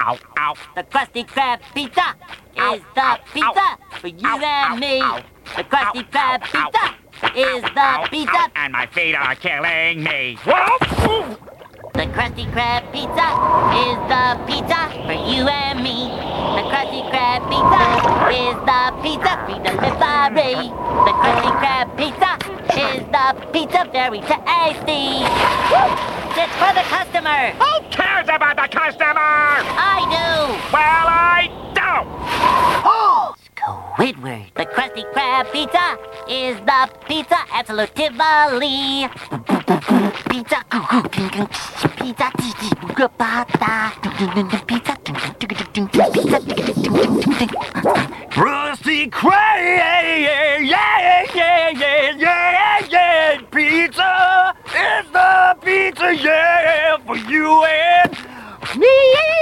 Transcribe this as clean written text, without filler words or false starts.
ow. The Krusty Krab pizza is the pizza for you and me. The Krusty Krab pizza is the pizza. And my feet are killing me. Whoa! The Krusty Krab pizza is the pizza for you and me. The Krusty Krab pizza is the pizza for the delivery. The Krusty Krab pizza is the pizza very tasty. It's for the customer. Who cares about the customer? I do. Well, I don't. Squidward. The Krusty Krab pizza is the pizza absolutely. Pizza. Pizza. Krusty Krab, yeah. Pizza is the pizza, yeah, for you and me.